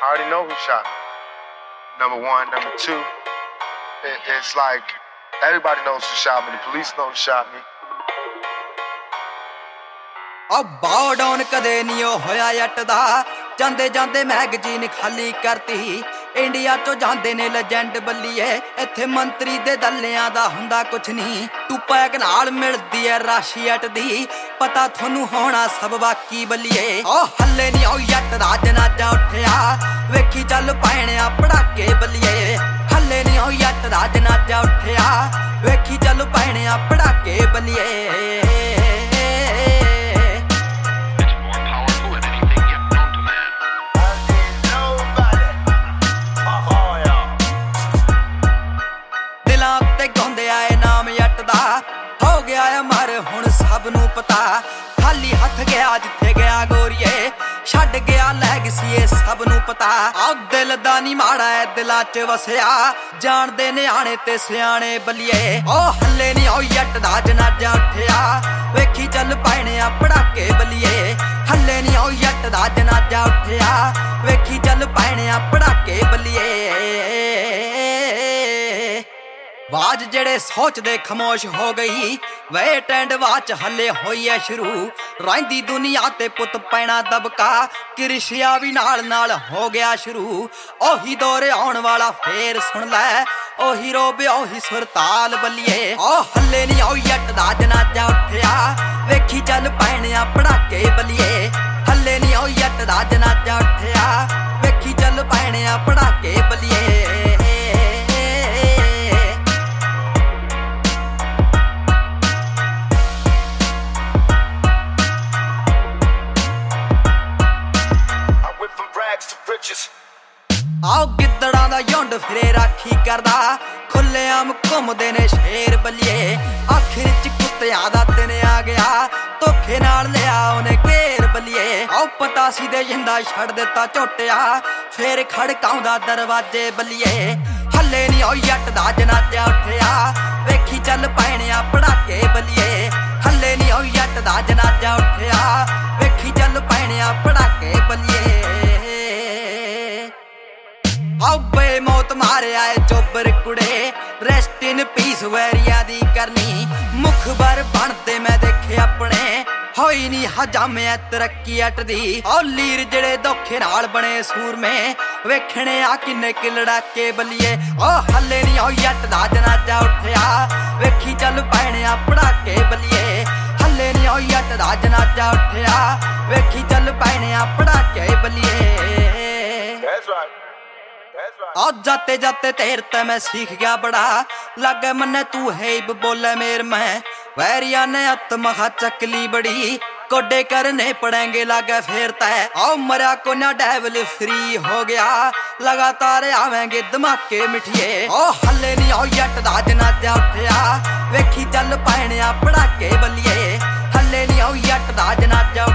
I already know who shot me. Number one. Number two, it's like everybody knows who shot me. The police know who shot me. Bow down ਕਦੇ ਨਹੀਂ ਉਹ ਹੋਇਆ ਜੱਟ ਦਾ ਜਾਂਦੇ ਜਾਂਦੇ magazine ਖਾਲੀ ਕਰਤੀ ਇੰਡੀਆ ਚੋਂ ਜਾਂਦੇ ਨੇ ਲੈਜੈਂਡ ਬੱਲੀਏ ਇੱਥੇ ਮੰਤਰੀ ਦੇ ਦੱਲਿਆਂ ਦਾ ਹੁੰਦਾ ਕੁਛ ਨਹੀਂ ਤੂੰ ਪੈਕ ਨਾਲ ਮਿਲਦੀ ਐ ਰਾਸ਼ੀਅਟ ਦੀ ਪਤਾ ਤੁਹਾਨੂੰ ਹੋਣਾ ਸਭ ਬਾਕੀ ਬੱਲੀਏ ਉਹ ਹੱਲੇ ਨਹੀਂ ਉਹ ਜੱਟ ਦਾ ਜਨਾਜ਼ਾ ਉੱਠਿਆ ਵੇਖੀ ਚੱਲ ਪੈਣਿਆ ਪੜਾਕੇ ਬੱਲੀਏ ਹੱਲੇ ਨਹੀਂ ਉਹ ਜੱਟ ਦਾ ਜਨਾਜ਼ਾ ਉੱਠਿਆ ਵੇਖੀ ਚੱਲ ਪੈਣਿਆ ਪੜਾਕੇ ਬੱਲੀਏ ਮਰ ਹੁਣ ਸਭ ਨੂੰ ਪਤਾ ਖਾਲੀ ਹੱਥ ਗਿਆ ਜਿੱਥੇ ਗਿਆ ਗੋਰੀਏ ਛੱਡ ਗਿਆ ਲੈਗਸੀ ਇਹ ਸਭ ਨੂੰ ਪਤਾ ਆ ਦਿਲ ਦਾ ਨੀ ਮਾੜਾ ਐ ਦਿਲਾਂ 'ਚ ਵਸਿਆ ਜਾਣਦੇ ਨਿਆਣੇ ਤੇ ਸਿਆਣੇ ਬੱਲੀਏ ਉਹ ਹੱਲੇ ਨੀ ਉਹ ਜੱਟ ਦਾ ਜਨਾਜ਼ਾ ਉੱਠਿਆ ਵੇਖੀ ਚੱਲ ਪੈਣਿਆ ਪੜਾਕੇ ਬੱਲੀਏ ਹੱਲੇ ਨੀ ਉਹ ਜੱਟ ਦਾ ਜਨਾਜ਼ਾ ਉੱਠਿਆ ਵੇਖੀ ਚੱਲ ਪੈਣਿਆ ਪੜਾਕੇ ਬੱਲੀਏ ਆਵਾਜ਼ ਜਿਹੜੇ ਸੋਚਦੇ ਖਮੋਸ਼ ਹੋ ਗਈ ਵੇਟ ਐਂਡ ਵਾਚ ਹੱਲੇ ਹੋਈ ਐ ਸ਼ੁਰੂ ਰਹਿੰਦੀ ਦੁਨੀਆ ਤੇ ਪੁੱਤ ਪੈਣਾ ਦਬਕਾ ਕਿਰਸ਼ਿਆ ਵੀ ਨਾਲ ਹੋ ਗਿਆ ਸ਼ੁਰੂ ਉਹੀ ਦੌਰ ਆਉਣ ਵਾਲਾ ਫੇਰ ਸੁਣ ਲੈ ਉਹੀ ਰੋਬਿਆ ਉਹੀ ਸੁਰਤਾਲ ਬੱਲੀਏ ਉਹ ਹੱਲੇ ਨੀ ਉਹ ਜੱਟ ਦਾ ਜਨਾਜ਼ਾ ਉੱਠਿਆ ਵੇਖੀ ਚੱਲ ਪੈਣਿਆ ਪੜਾਕੇ ਬੱਲੀਏ ਹੱਲੇ ਨੀ ਉਹ ਜੱਟ ਦਾ ਜਨਾਜ਼ਾ ਉੱਠਿਆ ਵੇਖੀ ਚੱਲ ਪੈਣਿਆ ਪੜਾਕੇ ਬੱਲੀਏ ਆਓ ਗਿੱਦੜਾਂ ਦਾ ਝੁੰਡ ਫਿਰੇ ਰਾਖੀ ਕਰਦਾ ਖੁੱਲ੍ਹੇਆਮ ਘੁੰਮਦੇ ਨੇ ਸ਼ੇਰ ਬੱਲੀਏ ਆਖਿਰ ਚ ਕੁੱਤਿਆਂ ਦਾ ਦਿਨ ਆ ਗਿਆ ਧੋਖੇ ਨਾਲ ਲਿਆ ਉਹਨੇ ਘੇਰ ਬੱਲੀਏ ਆਓ ਪਤਾ ਸੀ ਦੇ ਜਿੰਦਾ ਛੱਡ ਦਿੱਤਾ ਝੋਟਿਆ ਫੇਰ ਖੜਕਾਉਂਦਾ ਦਰਵਾਜ਼ੇ ਬੱਲੀਏ ਹੱਲੇ ਨੀ ਉਹ ਜੱਟ ਦਾ ਜਨਾਜ਼ਾ ਉੱਠਿਆ ਵੇਖੀ ਚੱਲ ਪੈਣਿਆ ਪੜਾਕੇ ਬੱਲੀਏ ਹੱਲੇ ਨੀ ਉਹ ਜੱਟ ਦਾ ਜਨਾਜ਼ਾ ਉੱਠਿਆ ਵੇਖੀ ਚੱਲ ਪੈਣਿਆ ਪੜਾਕੇ ਬੱਲੀਏ ਆਓ ਬੇਮੌਤ ਮਾਰਿਆ ਏ ਚੋਬਰ ਕੁੜੇ ਰੈਸਟ ਇਨ ਪੀਸ ਵੈਰੀਆ ਦੀ ਕਰਨੀ ਮੁਖਬਰ ਬਣਦੇ ਮੈਂ ਦੇਖੇ ਆਪਣੇ ਹੋਈ ਨੀ ਹਜਾਮਿਆ ਤਰੱਕੀ ਅੱਟ ਦੀ ਓ ਲੀਰ ਜਿਹੜੇ ਧੋਖੇ ਨਾਲ ਬਣੇ ਸੂਰਮੇ ਵੇਖਣੇ ਆ ਕਿੰਨੇ ਲੜਾਕੇ ਬੱਲੀਏ ਓ ਹੱਲੇ ਨੀ ਉਹ ਜੱਟ ਦਾ ਜਨਾਜ਼ਾ ਉੱਠਿਆ ਵੇਖੀ ਚੱਲ ਪੈਣਿਆ ਪੜਾਕੇ ਬੱਲੀਏ ਹੱਲੇ ਨੀ ਉਹ ਜੱਟ ਦਾ ਜਨਾਜ਼ਾ ਉੱਠਿਆ ਵੇਖੀ ਚੱਲ ਪੈਣਿਆ ਪੜਾਕੇ ਬੱਲੀਏ ਆ ਜਾਤੇ ਜਾਤੇ ਤੇਰ ਤੇ ਮੈਂ सीख गया बड़ा लागे मन्ने तू है बोले मेर मैं वैरिया ने आत्मा चकली बड़ी कोडे करने पड़ेंगे लागे फिर तय आओ मरा को ना डेवल फ्री हो गया लगातार आवेंगे धमाके मिठिए ओ हल्ले नी आओ जट दा जनाज़ा उठिया वेखी चल पैणिया पड़ाके बल्लिए हल्ले नी आओ जट दा जनाज़ा